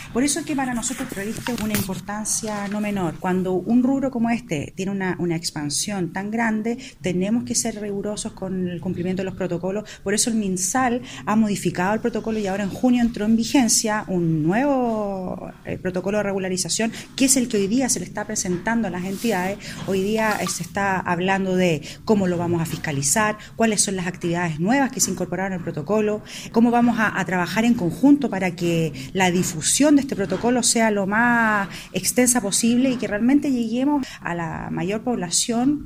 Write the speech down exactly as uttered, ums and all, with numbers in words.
Por eso es que para nosotros Previste es una importancia no menor. Cuando un rubro como este tiene una, una expansión tan grande, tenemos que ser rigurosos con el cumplimiento de los protocolos. Por eso el MinSal ha modificado el protocolo y ahora en junio entró en vigencia un nuevo eh, protocolo de regularización, que es el que hoy día se le está presentando a las entidades. Hoy día eh, se está hablando de cómo lo vamos a fiscalizar, cuáles son las actividades nuevas que se incorporaron al protocolo, cómo vamos a, a trabajar en conjunto para que la difusión de este protocolo sea lo más extensa posible y que realmente lleguemos a la mayor población